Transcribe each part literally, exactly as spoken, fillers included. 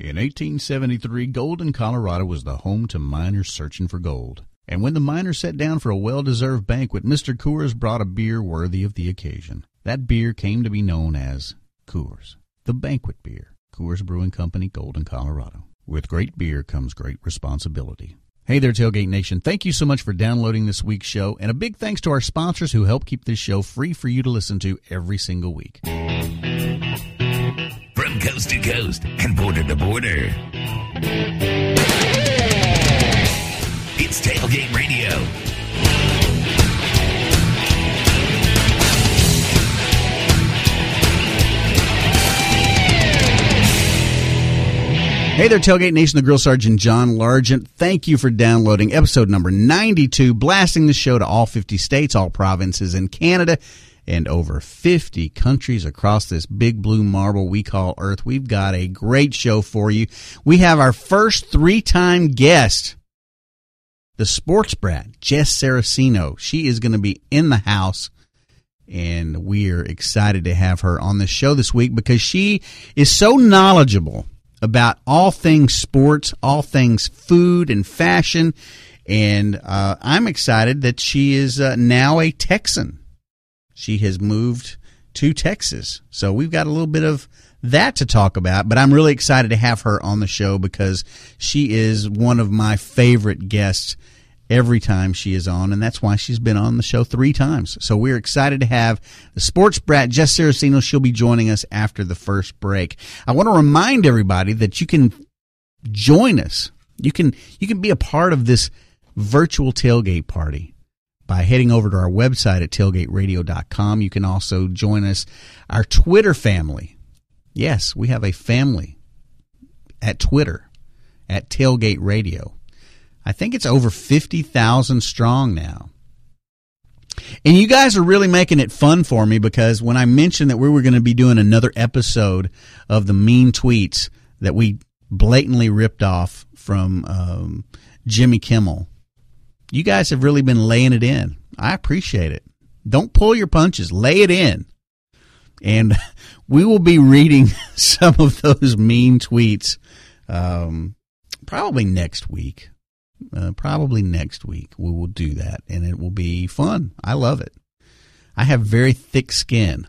In eighteen seventy-three, Golden, Colorado was the home to miners searching for gold. And when the miners sat down for a well-deserved banquet, Mister Coors brought a beer worthy of the occasion. That beer came to be known as Coors, the banquet beer. Coors Brewing Company, Golden, Colorado. With great beer comes great responsibility. Hey there, Tailgate Nation. Thank you so much for downloading this week's show, and a big thanks to our sponsors who help keep this show free for you to listen to every single week. From coast to coast and border to border, it's Tailgate Radio. Hey there, Tailgate Nation, the Grill Sergeant John Largent. Thank you for downloading episode number ninety-two, blasting the show to all fifty states, all provinces in Canada, and over fifty countries across this big blue marble we call Earth. We've got a great show for you. We have our first three-time guest, the sports brat, Jess Saraceno. She is going to be in the house, and we are excited to have her on the show this week because she is so knowledgeable about all things sports, all things food and fashion, and uh, I'm excited that she is uh, now a Texan. She has moved to Texas, so we've got a little bit of that to talk about, but I'm really excited to have her on the show because she is one of my favorite guests every time she is on, and that's why she's been on the show three times. So we're excited to have the sports brat, Jess Saraceno. She'll be joining us after the first break. I want to remind everybody that you can join us. You can you can be a part of this virtual tailgate party by heading over to our website at tailgate radio dot com. You can also join us, our Twitter family. Yes, we have a family at Twitter at Tailgate Radio. I think it's over fifty thousand strong now. And you guys are really making it fun for me because when I mentioned that we were going to be doing another episode of the mean tweets that we blatantly ripped off from um, Jimmy Kimmel, you guys have really been laying it in. I appreciate it. Don't pull your punches. Lay it in. And we will be reading some of those mean tweets um, probably next week. Uh, probably next week we will do that, and it will be fun. I love it. I have very thick skin.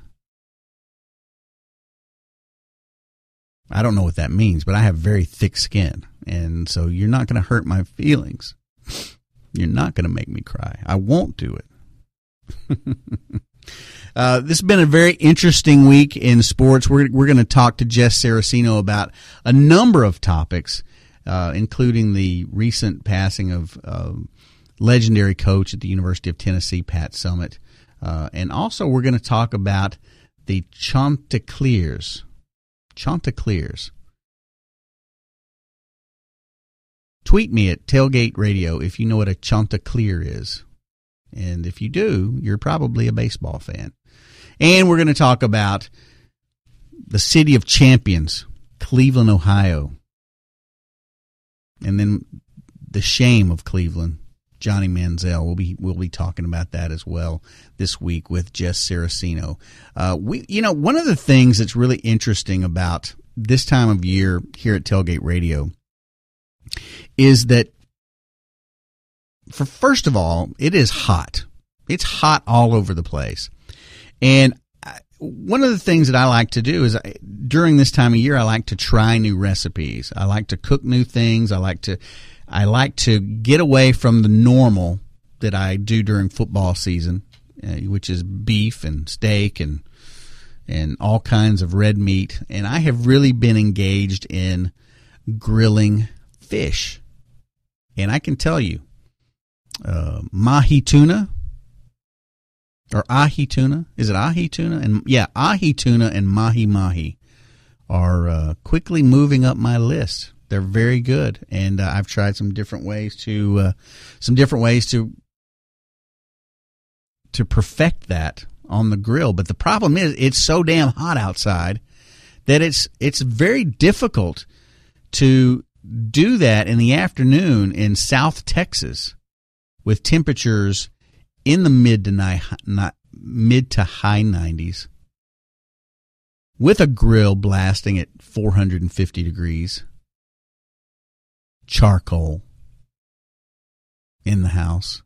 I don't know what that means, but I have very thick skin, and so you're not going to hurt my feelings. You're not going to make me cry. I won't do it. uh, this has been a very interesting week in sports. We're, we're going to talk to Jess Saraceno about a number of topics, Uh, including the recent passing of uh, legendary coach at the University of Tennessee, Pat Summitt. Uh, and also we're going to talk about the Chanticleers. Chanticleers. Tweet me at Tailgate Radio if you know what a Chanticleer is. And if you do, you're probably a baseball fan. And we're going to talk about the City of Champions, Cleveland, Ohio. And then the shame of Cleveland, Johnny Manziel. We'll be we'll be talking about that as well this week with Jess Saraceno. Uh, we, you know, one of the things that's really interesting about this time of year here at Tailgate Radio is that, for first of all, it is hot. It's hot all over the place, and one of the things that I like to do is I, during this time of year, I like to try new recipes. I like to cook new things. I like to, I like to get away from the normal that I do during football season, uh, which is beef and steak and and all kinds of red meat. And I have really been engaged in grilling fish. And I can tell you, uh, mahi tuna. Or ahi tuna. Is it ahi tuna? And yeah, ahi tuna and mahi mahi are uh, quickly moving up my list. They're very good, and uh, I've tried some different ways to uh, some different ways to to perfect that on the grill. But the problem is, it's so damn hot outside that it's it's very difficult to do that in the afternoon in South Texas with temperatures in the mid to ni- not mid to high nineties, with a grill blasting at four hundred fifty degrees. charcoal in the house.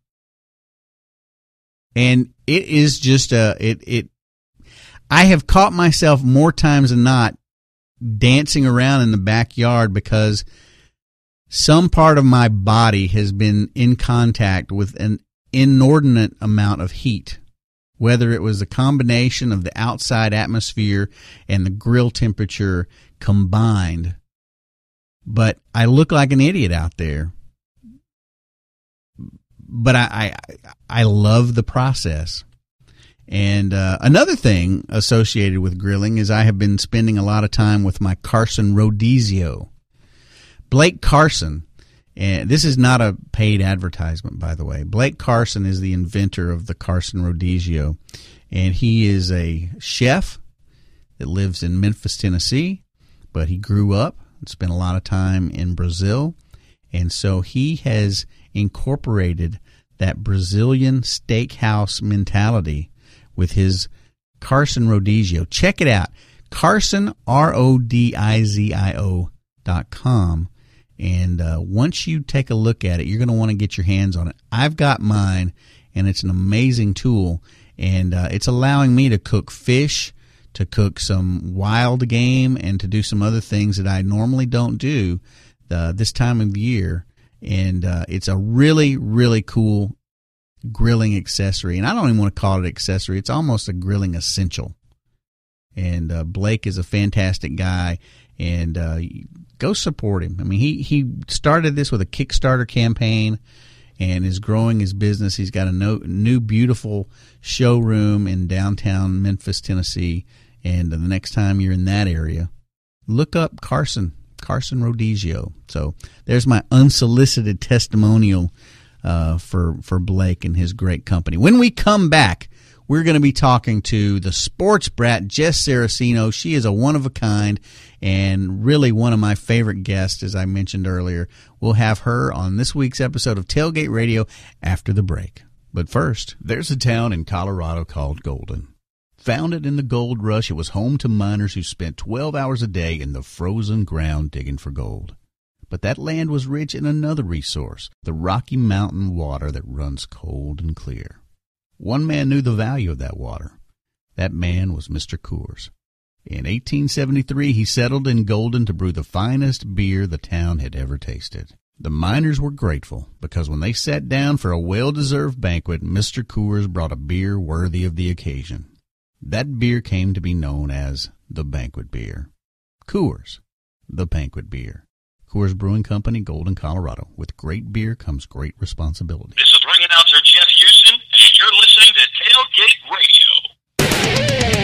And it is just a, it, it, I have caught myself more times than not dancing around in the backyard because some part of my body has been in contact with an inordinate amount of heat, whether it was a combination of the outside atmosphere and the grill temperature combined. But I look like an idiot out there. But I, I, I love the process. And uh, another thing associated with grilling is I have been spending a lot of time with my Carson Rodizio. Blake Carson, and this is not a paid advertisement, by the way. Blake Carson is the inventor of the Carson Rodizio, and he is a chef that lives in Memphis, Tennessee, but he grew up and spent a lot of time in Brazil, and so he has incorporated that Brazilian steakhouse mentality with his Carson Rodizio. Check it out, Carson, R O D I Z I O dot com. And uh, once you take a look at it, you're going to want to get your hands on it. I've got mine, and it's an amazing tool. And uh, it's allowing me to cook fish, to cook some wild game, and to do some other things that I normally don't do uh, this time of year. And uh, it's a really, really cool grilling accessory. And I don't even want to call it accessory. It's almost a grilling essential. And uh, Blake is a fantastic guy. And uh, go support him. I mean, he, he started this with a Kickstarter campaign and is growing his business. He's got a no, new, beautiful showroom in downtown Memphis, Tennessee. And the next time you're in that area, look up Carson, Carson Rodizio. So there's my unsolicited testimonial uh, for, for Blake and his great company. When we come back, we're going to be talking to the sports brat, Jess Saraceno. She is a one-of-a-kind and really one of my favorite guests, as I mentioned earlier. We'll have her on this week's episode of Tailgate Radio after the break. But first, there's a town in Colorado called Golden. Founded in the gold rush, it was home to miners who spent twelve hours a day in the frozen ground digging for gold. But that land was rich in another resource, the Rocky Mountain water that runs cold and clear. One man knew the value of that water. That man was Mister Coors. In eighteen seventy-three, he settled in Golden to brew the finest beer the town had ever tasted. The miners were grateful because when they sat down for a well-deserved banquet, Mister Coors brought a beer worthy of the occasion. That beer came to be known as the Banquet Beer. Coors, the Banquet Beer. Coors Brewing Company, Golden, Colorado. With great beer comes great responsibility. This is ring announcer Jeff Houston, and you're listening to Tailgate Radio.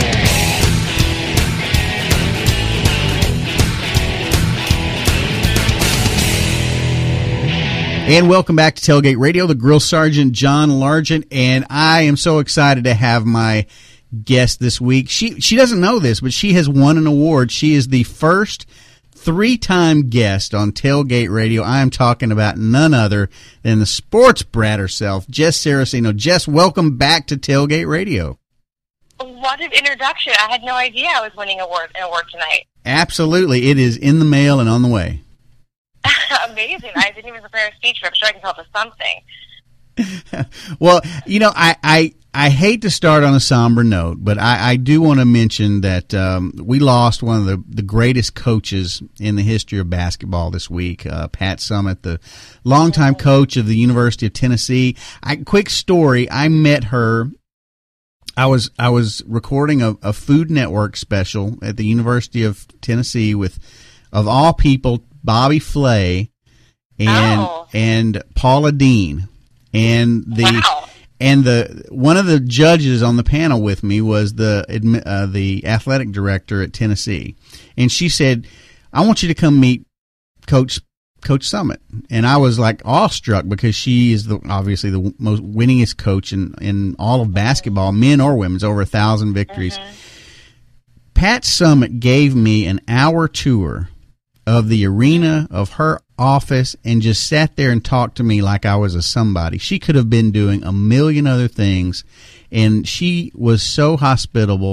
And welcome back to Tailgate Radio, the Grill Sergeant, John Largent, and I am so excited to have my guest this week. She she doesn't know this, but she has won an award. She is the first three-time guest on Tailgate Radio. I am talking about none other than the sports brat herself, Jess Saraceno. Jess, welcome back to Tailgate Radio. What an introduction. I had no idea I was winning award, an award tonight. Absolutely. It is in the mail and on the way. Amazing. I didn't even prepare a speech, but I'm sure I can help with something. Well, you know, I, I, I hate to start on a somber note, but I, I do want to mention that um, we lost one of the, the greatest coaches in the history of basketball this week, uh, Pat Summitt, the longtime coach of the University of Tennessee. I, quick story, I met her. I was I was recording a, a Food Network special at the University of Tennessee with, of all people, Bobby Flay and oh. and Paula Dean. And the wow. and the one of the judges on the panel with me was the uh, the athletic director at Tennessee, and she said, "I want you to come meet Coach Coach Summitt." And I was like awestruck because she is the obviously the most winningest coach in in all of basketball, men or women's, over a thousand victories. Mm-hmm. Pat Summitt gave me an hour tour of the arena of her office and just sat there and talked to me like I was a somebody. She could have been doing a million other things, and she was so hospitable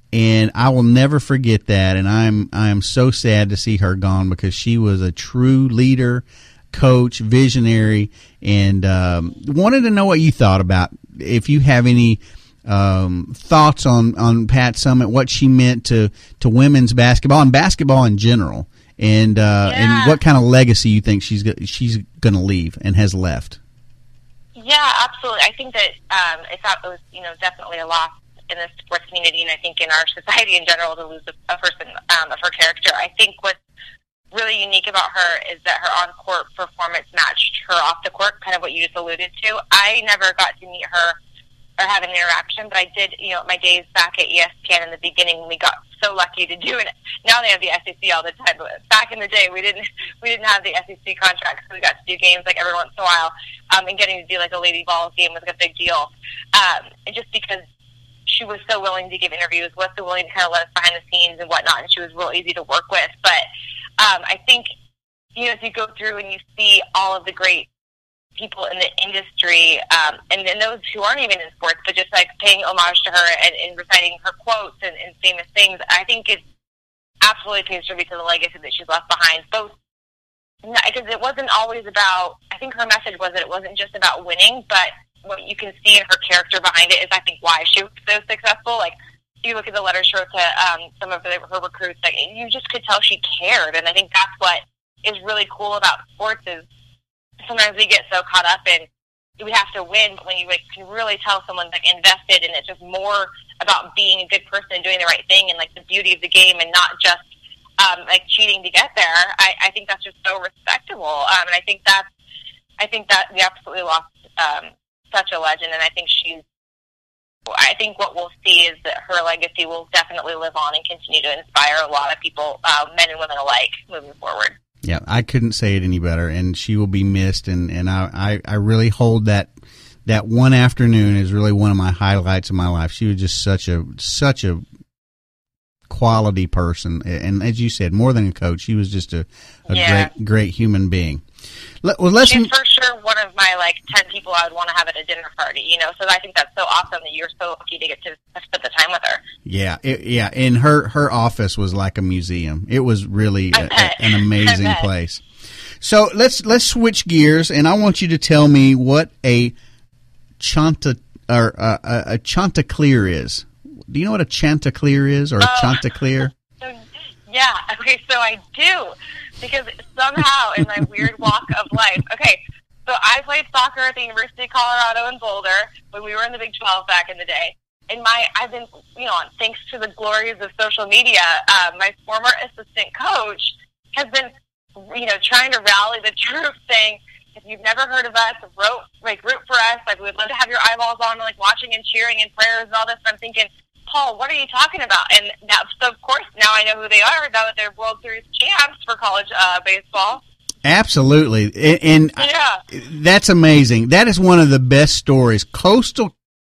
And I will never forget that, and I'm I am so sad to see her gone because she was a true leader, coach, visionary, and um, wanted to know what you thought about, if you have any um, thoughts on, on Pat Summitt, what she meant to, to women's basketball and basketball in general, and uh, yeah. and what kind of legacy you think she's go- she's going to leave and has left. Yeah, absolutely. I think that um, it's it was you know definitely a loss in the sports community, and I think in our society in general, to lose a, a person um, of her character. I think what's really unique about her is that her on-court performance matched her off the court, kind of what you just alluded to. I never got to meet her or have an interaction, but I did, you know, my days back at E S P N in the beginning, we got so lucky to do it. Now they have the S E C all the time, but back in the day, we didn't we didn't have the S E C contract, so we got to do games like every once in a while, um, and getting to do like a Lady Vols game was like a big deal. Um, and just because she was so willing to give interviews, was so willing to kind of let us behind the scenes and whatnot, and she was real easy to work with. But um, I think, you know, as you go through and you see all of the great people in the industry, um, and then those who aren't even in sports, but just like paying homage to her and, and reciting her quotes and, and famous things, I think it absolutely pays tribute to the legacy that she's left behind. Both, because it wasn't always about, I think her message was that it wasn't just about winning, but what you can see in her character behind it is, I think, why she was so successful. Like, you look at the letters she wrote to um, some of the, her recruits, like, you just could tell she cared. And I think that's what is really cool about sports is sometimes we get so caught up in we have to win, but when you like, can really tell someone's like invested, and it's just more about being a good person and doing the right thing and like the beauty of the game and not just um, like cheating to get there. I, I think that's just so respectable. Um, and I think that's, I think that we absolutely lost um, such a legend, and I think she's, I think what we'll see is that her legacy will definitely live on and continue to inspire a lot of people, uh, men and women alike, moving forward. Yeah, I couldn't say it any better, and she will be missed, and, and I, I, I really hold that that one afternoon is really one of my highlights of my life. She was just such a such a quality person, and as you said, more than a coach, she was just a, a yeah. great great human being. Let, well, let's She's for sure one of my like ten people I would want to have at a dinner party. You know, so I think that's so awesome that you're so lucky to get to spend the time with her. Yeah, it, yeah, and her her office was like a museum. It was really a, a, an amazing place. So let's let's switch gears, and I want you to tell me what a chanta or uh, a, a chanticleer is. Do you know what a chanticleer is, or a oh. chanticleer? Yeah. Okay. So I do. Because somehow in my weird walk of life, okay, so I played soccer at the University of Colorado in Boulder when we were in the Big twelve back in the day. And my, I've been, you know, thanks to the glories of social media, uh, my former assistant coach has been, you know, trying to rally the troops, saying, if you've never heard of us, root, like, root for us. Like, we'd love to have your eyeballs on, like, watching and cheering and prayers and all this. And I'm thinking, Paul, what are you talking about? And now, so of course, now I know who they are. Now that they're World Series champs for college uh, baseball. Absolutely, and, and yeah. I, that's amazing. That is one of the best stories. Coastal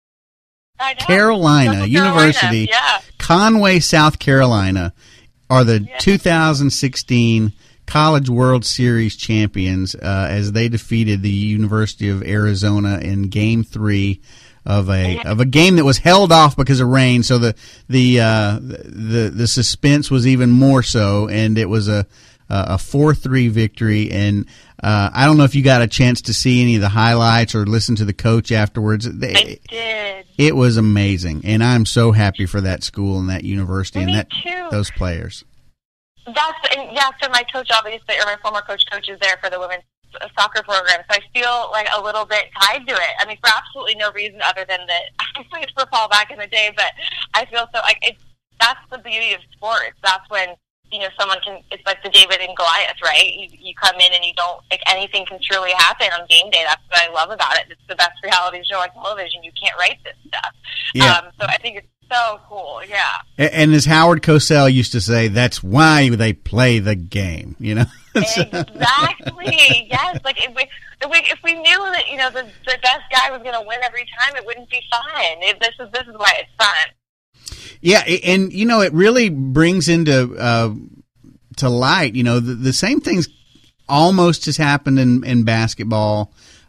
Carolina Coastal University, Carolina. Yeah. Conway, South Carolina, are the yeah. two thousand sixteen College World Series champions uh, as they defeated the University of Arizona in Game Three of a of a game that was held off because of rain. So the the uh, the the suspense was even more so, and it was a a four three victory. And uh, I don't know if you got a chance to see any of the highlights or listen to the coach afterwards. They, I did. It was amazing, and I'm so happy for that school and that university Me and that too. those players. That's and yeah. So my coach, obviously, or my former coach, coaches there for the women's soccer program, so I feel like a little bit tied to it. I mean, for absolutely no reason other than that I played for Paul back in the day, but I feel so like it's that's the beauty of sports. That's when, you know, someone can, it's like the David and Goliath, right? You, you come in and you don't, like, anything can truly happen on game day. That's what I love about it. It's the best reality show on television. You can't write this stuff. Yeah. Um, so I think it's so cool, yeah. And, and as Howard Cosell used to say, that's why they play the game, you know? Exactly. Yes. Like if we, if we if we knew that, you know, the the best guy was going to win every time, it wouldn't be fun. It, this is this is why it's fun. Yeah, and you know, it really brings into uh, to light, you know, the, the same things almost has happened in in basketball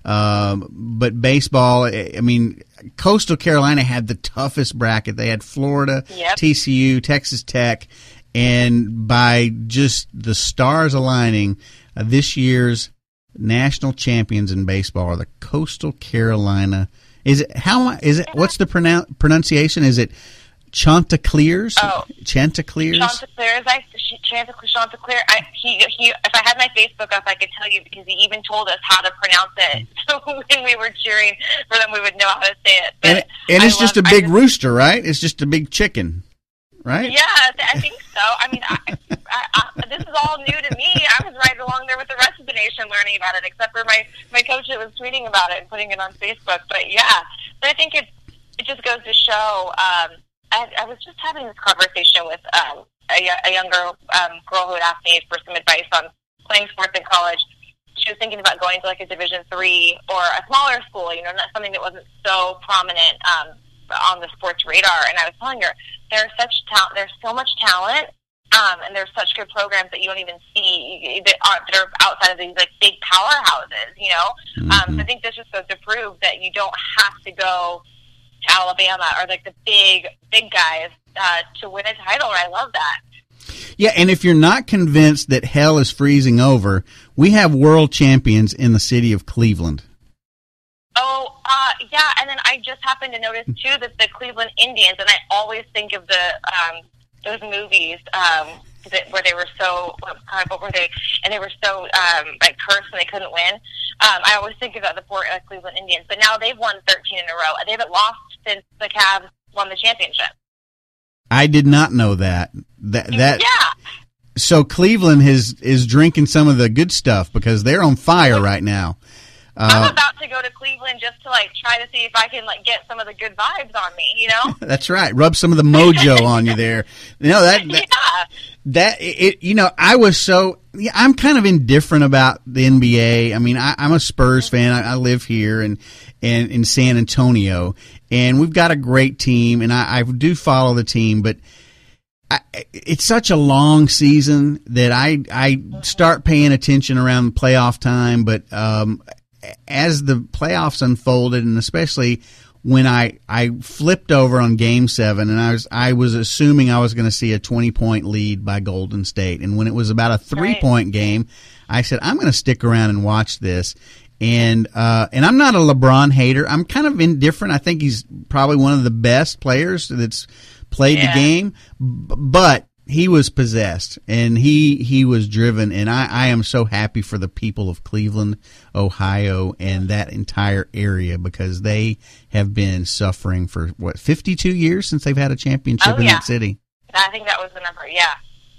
Um, but baseball, I mean, Coastal Carolina had the toughest bracket. They had Florida, Yep. T C U, Texas Tech, and by just the stars aligning, uh, this year's national champions in baseball are the Coastal Carolina. Is it how is it? What's the pronoun, pronunciation? Is it Chanticleers? Oh. Chanticleers? Chanticleers, I Chanticleer, Chanticleer. I, he, he, if I had my Facebook up, I could tell you because he even told us how to pronounce it. So when we were cheering for them, we would know how to say it. But And, it, and it's I just love, a big just, rooster, right? It's just a big chicken, right? Yeah, I think so. I mean, I, I, I, this is all new to me. I was right along there with the rest of the nation learning about it, except for my, my coach that was tweeting about it and putting it on Facebook. But yeah, but I think it it just goes to show. Um, I, I was just having this conversation with um, a, a younger um, girl who had asked me for some advice on playing sports in college. She was thinking about going to like a Division three or a smaller school, you know, not something that wasn't so prominent um, on the sports radar. And I was telling her, there's such talent, there's so much talent, um, and there's such good programs that you don't even see that are, that are outside of these like big powerhouses, you know. Mm-hmm. Um, so I think this just goes to prove that you don't have to go to Alabama or like the big, big guys uh, to win a title. And I love that. Yeah, and if you're not convinced that hell is freezing over, we have world champions in the city of Cleveland. Oh, uh, yeah, and then I just happened to notice, too, that the Cleveland Indians, and I always think of the um, those movies um, that, where they were so, what, what were they, and they were so, um, like, cursed and they couldn't win. Um, I always think about the poor uh, Cleveland Indians, but now they've won thirteen in a row. They haven't lost since the Cavs won the championship. I did not know that. That that yeah. So Cleveland is is drinking some of the good stuff because they're on fire right now. Uh, I'm about to go to Cleveland just to like try to see if I can like get some of the good vibes on me. You know. That's right. Rub some of the mojo on you there. You know that. that yeah. That it, you know, I was so. Yeah, I'm kind of indifferent about the N B A. I mean, I, I'm a Spurs fan. I, I live here and and in San Antonio, and we've got a great team, and I, I do follow the team, but I, it's such a long season that I I start paying attention around the playoff time. But um, as the playoffs unfolded, and especially when I, I flipped over on Game Seven, and I was I was assuming I was going to see a twenty point lead by Golden State, and when it was about a three point right. game, I said I'm going to stick around and watch this. And uh, and I'm not a LeBron hater. I'm kind of indifferent. I think he's probably one of the best players that's played yeah. the game, but he was possessed and he he was driven. And I, I am so happy for the people of Cleveland, Ohio, and that entire area because they have been suffering for what fifty-two years since they've had a championship oh, in yeah. that city. I think that was the number. Yeah,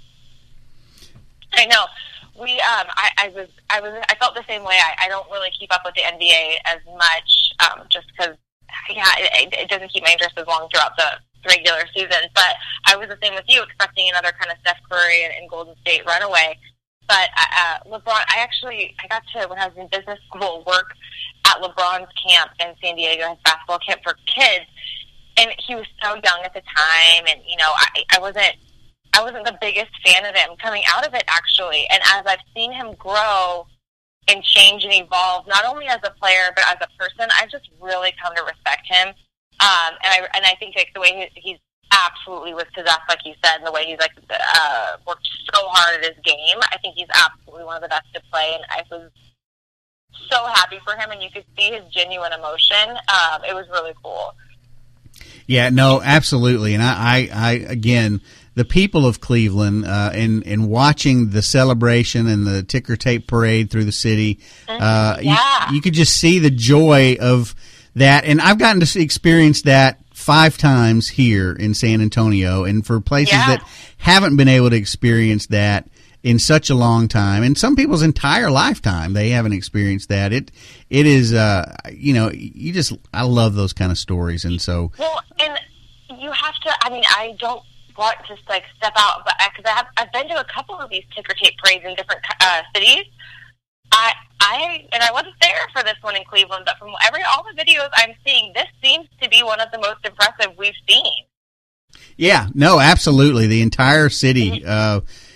I know. We, um, I, I was, I was, I felt the same way. I, I don't really keep up with the N B A as much, um, just because, yeah, it, it doesn't keep my interest as long throughout the regular season. But I was the same with you, expecting another kind of Steph Curry and, and Golden State runaway. But uh, LeBron, I actually, I got to when I was in business school work at LeBron's camp in San Diego, his basketball camp for kids, and he was so young at the time, and you know, I, I wasn't. I wasn't the biggest fan of him coming out of it, actually. And as I've seen him grow and change and evolve, not only as a player but as a person, I've just really come to respect him. Um, and I and I think like the way he, he's absolutely was possessed, like you said, and the way he's like uh, worked so hard at his game. I think he's absolutely one of the best to play, and I was so happy for him. And you could see his genuine emotion. Um, it was really cool. Yeah, no, absolutely. And I, I, I again. The people of Cleveland uh, and, and watching the celebration and the ticker tape parade through the city, uh, yeah. you, you could just see the joy of that. And I've gotten to experience that five times here in San Antonio. And for places yeah. that haven't been able to experience that in such a long time, and some people's entire lifetime, they haven't experienced that. It it is, uh, you know, you just I love those kind of stories. And so, well, and you have to. I mean, I don't. want to like step out, but because I have, I've been to a couple of these ticker tape parades in different uh, cities. I, I, and I wasn't there for this one in Cleveland, but from every all the videos I'm seeing, this seems to be one of the most impressive we've seen. Yeah, no, absolutely. The entire city uh,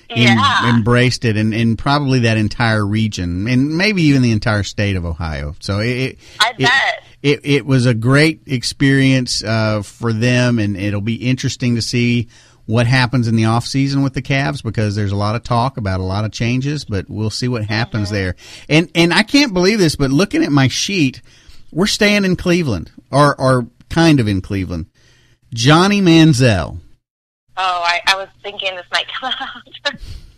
Yeah. em- embraced it, and, and probably that entire region, and maybe even the entire state of Ohio. So it, I it, bet. It, it was a great experience uh, for them, and it'll be interesting to see what happens in the off season with the Cavs, because there's a lot of talk about a lot of changes, but we'll see what happens mm-hmm. there. And and I can't believe this, but looking at my sheet, we're staying in Cleveland, or or kind of in Cleveland. Johnny Manziel. Oh, I, I was thinking this might come out.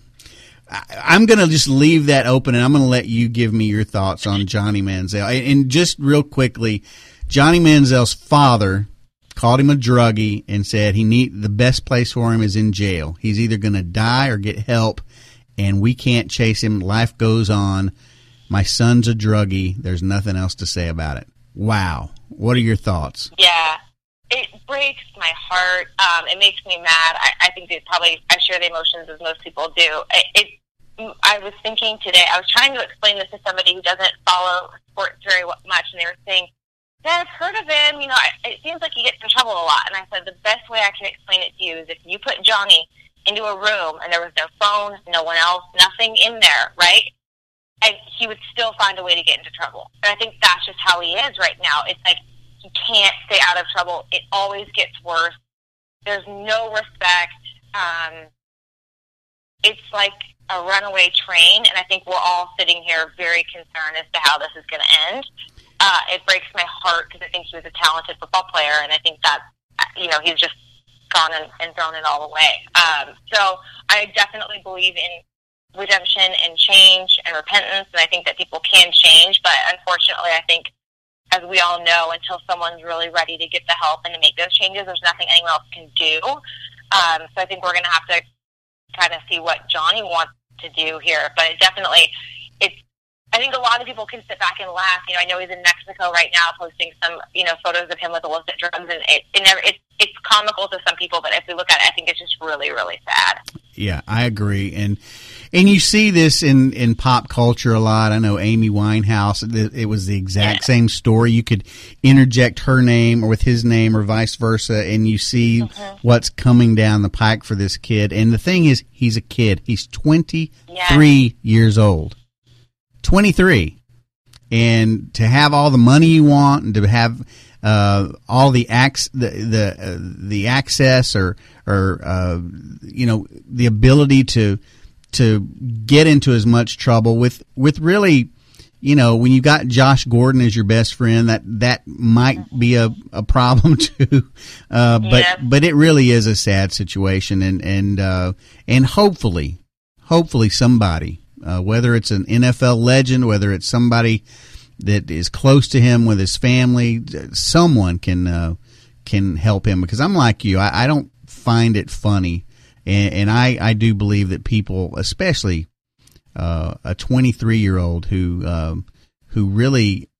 I, I'm going to just leave that open, and I'm going to let you give me your thoughts on Johnny Manziel. And just real quickly, Johnny Manziel's father called him a druggie and said he need the best place for him is in jail. He's either going to die or get help, and we can't chase him. Life goes on. My son's a druggie. There's nothing else to say about it. Wow. What are your thoughts? Yeah. It breaks my heart. Um, it makes me mad. I, I think that probably I share the emotions as most people do. It, it. I was thinking today, I was trying to explain this to somebody who doesn't follow sports very much, and they were saying, Dad, I've heard of him. You know, I, it seems like he gets in trouble a lot. And I said, the best way I can explain it to you is if you put Johnny into a room and there was no phone, no one else, nothing in there, right? And he would still find a way to get into trouble. And I think that's just how he is right now. It's like, he can't stay out of trouble. It always gets worse. There's no respect. Um, it's like a runaway train, and I think we're all sitting here very concerned as to how this is going to end. Uh, it breaks my heart because I think he was a talented football player, and I think that, you know, he's just gone and, and thrown it all away. Um, so I definitely believe in redemption and change and repentance, and I think that people can change, but unfortunately I think, as we all know, until someone's really ready to get the help and to make those changes, there's nothing anyone else can do. Um, so I think we're going to have to kind of see what Johnny wants to do here. But it definitely, it's, I think a lot of people can sit back and laugh. You know, I know he's in Mexico right now posting some, you know, photos of him with illicit drugs, and it, it never, it, it's comical to some people, but if we look at it, I think it's just really, really sad. Yeah, I agree. And and you see this in, in pop culture a lot. I know Amy Winehouse, it was the exact yeah. same story. You could interject her name or with his name or vice versa, and you see mm-hmm. what's coming down the pike for this kid. And the thing is, he's a kid. He's twenty-three yeah. years old. twenty-three. And to have all the money you want, and to have uh, all the ac- the the, uh, the access or or uh, you know, the ability to to get into as much trouble with with really, you know, when you got Josh Gordon as your best friend, that that might be a, a problem too. Uh, but yeah. but it really is a sad situation, and and uh, and hopefully hopefully somebody, uh, whether it's an N F L legend, whether it's somebody that is close to him with his family, someone can uh, can help him, because I'm like you, I, I don't find it funny. And, and I, I do believe that people, especially uh, a twenty-three-year-old who um, who really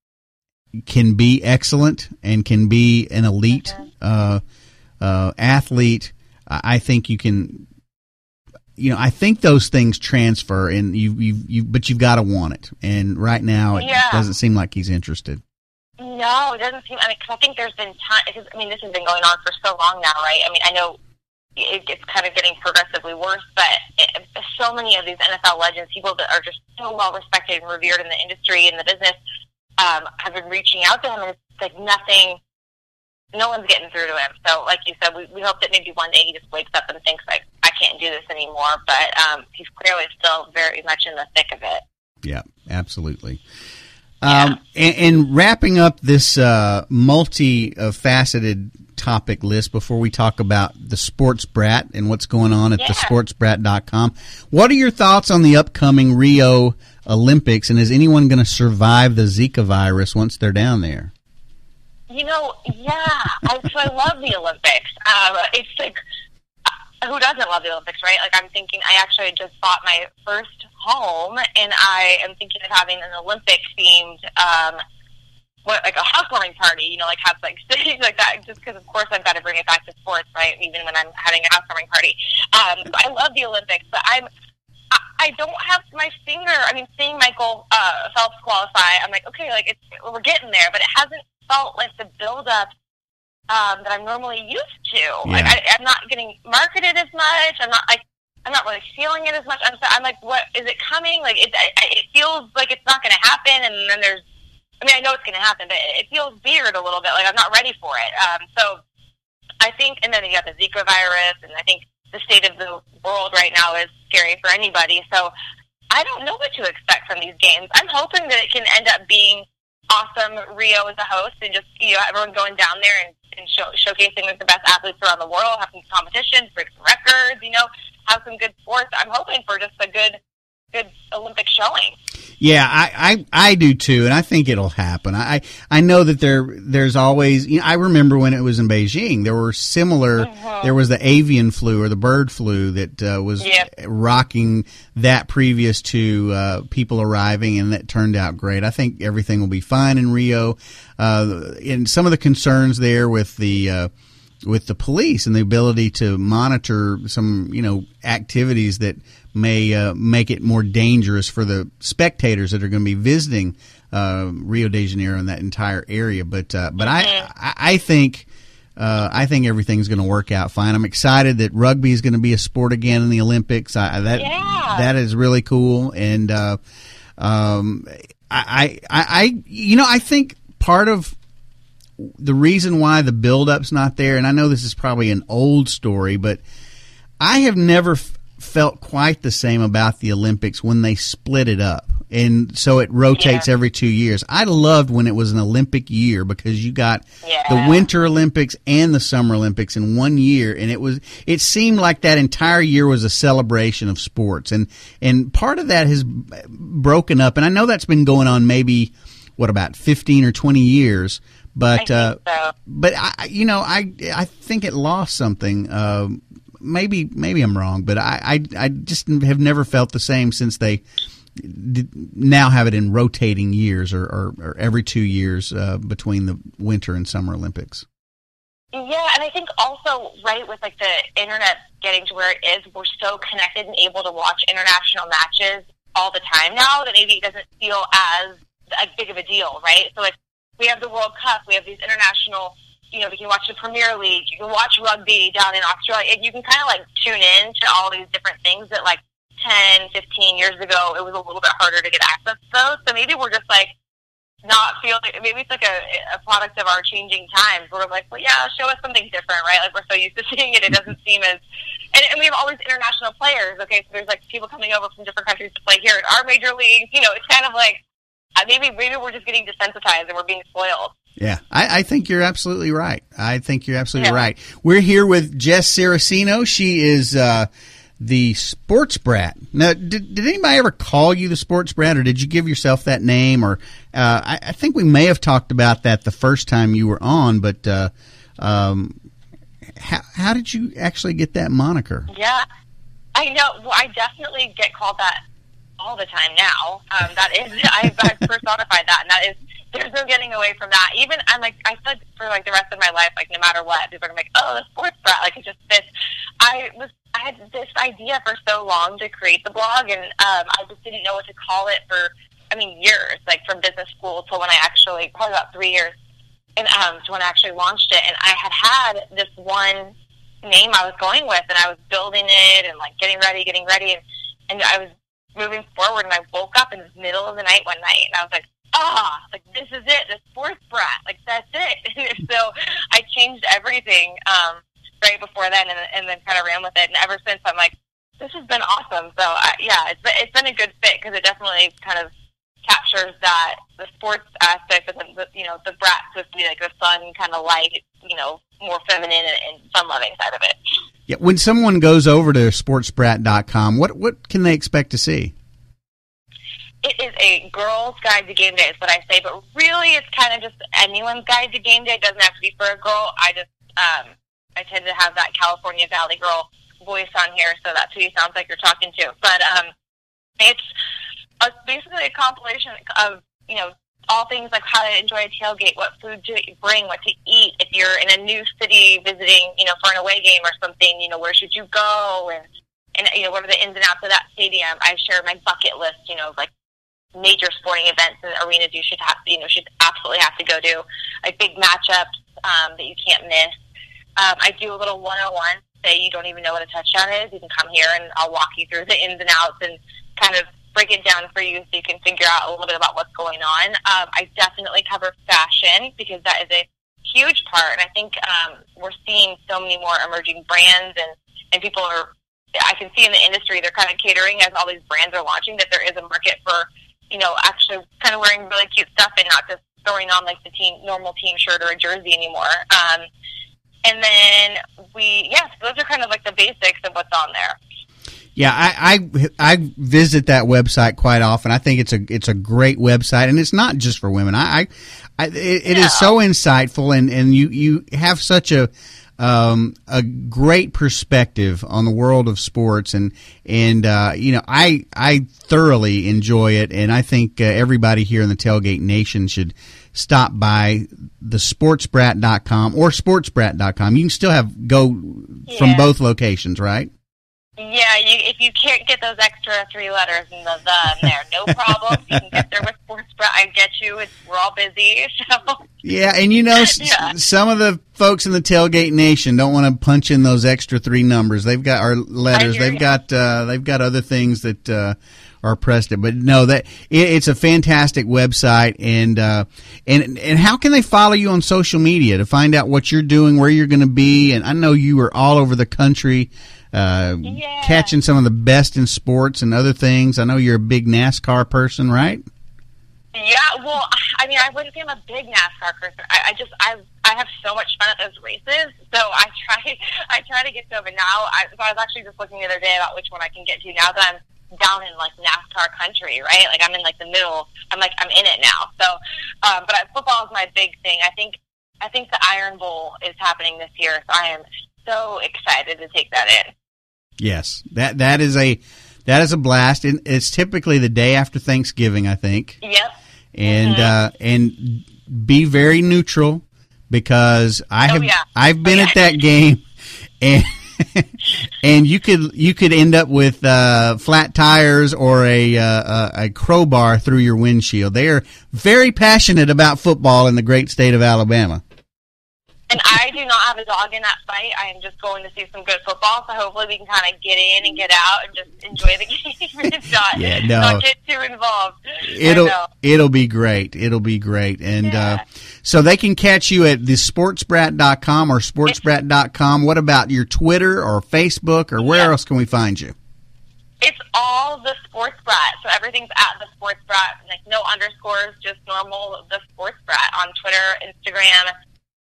can be excellent and can be an elite uh, uh, athlete, I think you can, you know, I think those things transfer, and you you you, but you've got to want it. And right now, it yeah. doesn't seem like he's interested. No, it doesn't seem. I mean, because I think there's been time. I mean, this has been going on for so long now, right? I mean, I know. It's kind of getting progressively worse, but it, so many of these N F L legends, people that are just so well respected and revered in the industry and the business, um, have been reaching out to him, and it's like nothing, no one's getting through to him. So, like you said, we, we hope that maybe one day he just wakes up and thinks, like, I can't do this anymore, but um, he's clearly still very much in the thick of it. Yeah, absolutely. Yeah. Um, and, and wrapping up this uh, multi-faceted topic list before we talk about the Sports Brat and what's going on at yeah. the sports brat dot com, what are your thoughts on the upcoming Rio Olympics, and is anyone going to survive the Zika virus once they're down there? You know, yeah, I, so I love the Olympics. Um, it's like, who doesn't love the Olympics, right? Like, I'm thinking, I actually just bought my first home, and I am thinking of having an Olympic-themed, um, what, like a housewarming party, you know, like have like things like that, just because, of course, I've got to bring it back to sports, right, even when I'm having a housewarming party. Um, so I love the Olympics, but I'm, I, I don't have my finger, I mean, seeing Michael uh, Phelps qualify, I'm like, okay, like, it's, we're getting there, but it hasn't felt like the build-up um, that I'm normally used to. Yeah. Like, I, I'm not getting marketed as much. I'm not, like, I'm not really feeling it as much. I'm, I'm like, what is it coming? Like it, it feels like it's not going to happen, and then there's. I mean, I know it's going to happen, but it feels weird a little bit. Like I'm not ready for it. Um, so I think, and then you got the Zika virus, and I think the state of the world right now is scary for anybody. So I don't know what to expect from these games. I'm hoping that it can end up being awesome. Rio as a host, and just you know everyone going down there and, and show, showcasing like the best athletes around the world, having competitions, break some records, you know, have some good sports. I'm hoping for just a good, good Olympic showing. Yeah, I, I, I do too, and I think it'll happen. I I know that there there's always. You know, I remember when it was in Beijing, there were similar. Mm-hmm. There was the avian flu or the bird flu that uh, was yeah. rocking that previous to uh, people arriving, and that turned out great. I think everything will be fine in Rio. Uh, and some of the concerns there with the. Uh, with the police and the ability to monitor some, you know, activities that may uh, make it more dangerous for the spectators that are going to be visiting uh, Rio de Janeiro and that entire area. But uh, but mm-hmm. I I think uh, I think everything's going to work out fine. I'm excited that rugby is going to be a sport again in the Olympics. I, that yeah. that is really cool, and uh, um, I, I I you know I think part of the reason why the build-up's not there, and I know this is probably an old story, but I have never f- felt quite the same about the Olympics when they split it up. And so it rotates yeah. every two years. I loved when it was an Olympic year because you got yeah. the Winter Olympics and the Summer Olympics in one year, and it was it seemed like that entire year was a celebration of sports. And and part of that has broken up, and I know that's been going on maybe, what, about fifteen or twenty years. But I think uh, so. but I, you know, I I think it lost something. Uh, maybe maybe I'm wrong, but I, I I just have never felt the same since they did now have it in rotating years or, or, or every two years uh, between the Winter and Summer Olympics. Yeah, and I think also, right, with like the internet getting to where it is, we're so connected and able to watch international matches all the time now that maybe it doesn't feel as a big of a deal, right? So like. We have the World Cup. We have these international, you know, we can watch the Premier League. You can watch rugby down in Australia. And you can kind of, like, tune in to all these different things that, like, ten, fifteen years ago, it was a little bit harder to get access to those. So maybe we're just, like, not feeling, maybe it's, like, a, a product of our changing times. We're like, well, yeah, show us something different, right? Like, we're so used to seeing it, it doesn't seem as, and, and we have all these international players, okay? So there's, like, people coming over from different countries to play here in our major leagues. You know, it's kind of like, Maybe maybe we're just getting desensitized and we're being spoiled. Yeah, I, I think you're absolutely right. I think you're absolutely yeah. right. We're here with Jess Saraceno. She is uh, the Sports Brat. Now, did, did anybody ever call you the Sports Brat, or did you give yourself that name? Or uh, I, I think we may have talked about that the first time you were on, but uh, um, how, how did you actually get that moniker? Yeah, I know. Well, I definitely get called that all the time now. Um, that is, I've, I've personified that, and that is, there's no getting away from that. Even, I'm like, I said for like the rest of my life, like no matter what, people are like, oh, the Sports Brat, like it just fits. I was, I had this idea for so long to create the blog, and um, I just didn't know what to call it for, I mean, years, like from business school till when I actually, probably about three years, and um, to when I actually launched it. And I had had this one name I was going with, and I was building it and like getting ready, getting ready, and, and I was moving forward, and I woke up in the middle of the night one night, and I was like, ah, like, this is it, the Sports Brat, like, that's it. So I changed everything um, right before then, and, and then kind of ran with it, and ever since, I'm like, this has been awesome. So, uh, yeah, it's, it's been a good fit, because it definitely kind of captures that, the sports aspect, but then, the, you know, the brat supposed to be, like, the fun, kind of light, you know, more feminine and, and fun-loving side of it. Yeah, when someone goes over to sports brat dot com, what what can they expect to see? It is a girl's guide to game day, is what I say, but really it's kind of just anyone's guide to game day. It doesn't have to be for a girl. I just, um, I tend to have that California Valley girl voice on here, so that's who you sound like you're talking to. But um, it's a, basically a compilation of, you know, all things like how to enjoy a tailgate, what food to bring, what to eat. If you're in a new city visiting, you know, for an away game or something, you know, where should you go? And, and you know, what are the ins and outs of that stadium? I share my bucket list, you know, like major sporting events and arenas you should have, you know, should absolutely have to go to, like big matchups um, that you can't miss. Um, I do a little one oh one say you don't even know what a touchdown is, you can come here and I'll walk you through the ins and outs and kind of break it down for you so you can figure out a little bit about what's going on. Um, I definitely cover fashion because that is a huge part, and I think um, we're seeing so many more emerging brands, and, and people are, I can see in the industry, they're kind of catering as all these brands are launching that there is a market for, you know, actually kind of wearing really cute stuff and not just throwing on like the team, normal team shirt or a jersey anymore. Um, and then we, yes, those are kind of like the basics of what's on there. Yeah, I, I I visit that website quite often. I think it's a it's a great website, and it's not just for women. I, I, I it, it no. is so insightful, and, and you, you have such a um, a great perspective on the world of sports, and and uh, you know I I thoroughly enjoy it, and I think uh, everybody here in the Tailgate Nation should stop by the sports brat dot com or sports brat dot com. You can still have go yeah. from both locations, right? Yeah, you, if you can't get those extra three letters in the the in there, no problem. You can get there with Sports Brat. I get you. It's, we're all busy. So. Yeah, and you know, yeah. s- some of the folks in the Tailgate Nation don't want to punch in those extra three numbers. They've got our letters. They've you. got uh, they've got other things that uh, are pressed. But no, that it, it's a fantastic website. And uh, and and how can they follow you on social media to find out what you're doing, where you're going to be? And I know you are all over the country. Uh, yeah. catching some of the best in sports and other things. I know you're a big NASCAR person, right? Yeah, well, I mean, I wouldn't say I'm a big NASCAR person. I, I just, I, I have so much fun at those races. So I try, I try to get to them. And now, I, so I was actually just looking the other day about which one I can get to now that I'm down in like NASCAR country, right? Like I'm in like the middle. I'm like I'm in it now. So, um, but I, football is my big thing. I think, I think the Iron Bowl is happening this year, so I am so excited to take that in. Yes, that that is a that is a blast. And it's typically the day after Thanksgiving, I think. Yep. And mm-hmm. uh, and be very neutral because I oh, have yeah. I've been oh, yeah. at that game, and and you could you could end up with uh, flat tires or a uh, a crowbar through your windshield. They are very passionate about football in the great state of Alabama. And I do not have a dog in that fight. I am just going to see some good football, so hopefully we can kind of get in and get out and just enjoy the game and not, yeah, no. not get too involved. It'll it'll be great. It'll be great. And yeah. uh, so they can catch you at the sports brat dot com or sports brat dot com. What about your Twitter or Facebook, or where yeah. else can we find you? It's all the Sports Brat, so everything's at the Sports Brat, like no underscores, just normal the Sports Brat on Twitter, Instagram,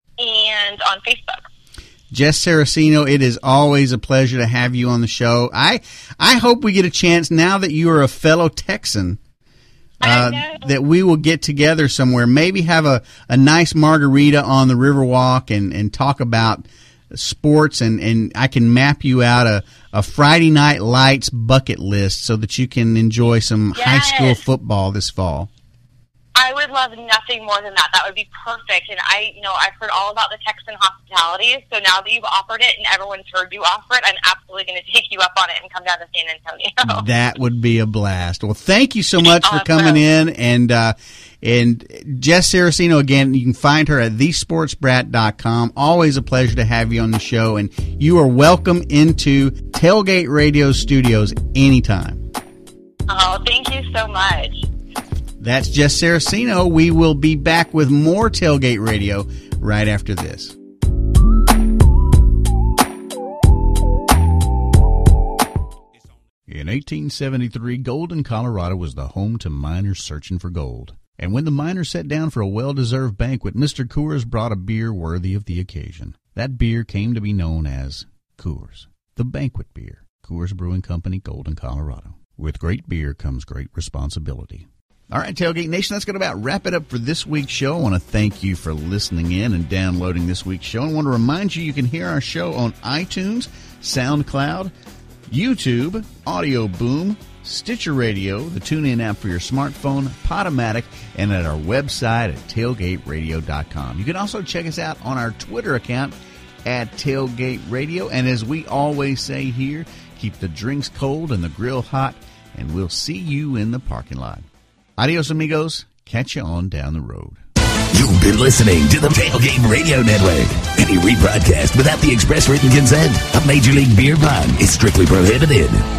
and on Facebook. Jess Saraceno, it is always a pleasure to have you on the show. I I hope we get a chance, now that you are a fellow Texan, uh, that we will get together somewhere, maybe have a, a nice margarita on the Riverwalk and, and talk about sports, and, and I can map you out a, a Friday Night Lights bucket list so that you can enjoy some yes. high school football this fall. I would love nothing more than that. That would be perfect. And I, you know, I've heard all about the Texan hospitality. So now that you've offered it and everyone's heard you offer it, I'm absolutely going to take you up on it and come down to San Antonio. That would be a blast. Well, thank you so much awesome. for coming in. And uh, and Jess Saraceno, again, you can find her at the sports brat dot com. Always a pleasure to have you on the show. And you are welcome into Tailgate Radio Studios anytime. Oh, thank you so much. That's Jess Saraceno. We will be back with more Tailgate Radio right after this. In eighteen seventy-three, Golden, Colorado was the home to miners searching for gold. And when the miners sat down for a well-deserved banquet, Mister Coors brought a beer worthy of the occasion. That beer came to be known as Coors, the banquet beer. Coors Brewing Company, Golden, Colorado. With great beer comes great responsibility. All right, Tailgate Nation, that's going to about wrap it up for this week's show. I want to thank you for listening in and downloading this week's show. I want to remind you you can hear our show on iTunes, SoundCloud, YouTube, Audio Boom, Stitcher Radio, the TuneIn app for your smartphone, Podomatic, and at our website at tailgate radio dot com. You can also check us out on our Twitter account at Tailgate Radio. And as we always say here, keep the drinks cold and the grill hot, and we'll see you in the parking lot. Adios, amigos. Catch you on down the road. You've been listening to the Tailgate Radio Network. Any rebroadcast without the express written consent of Major League Beer Pong is strictly prohibited.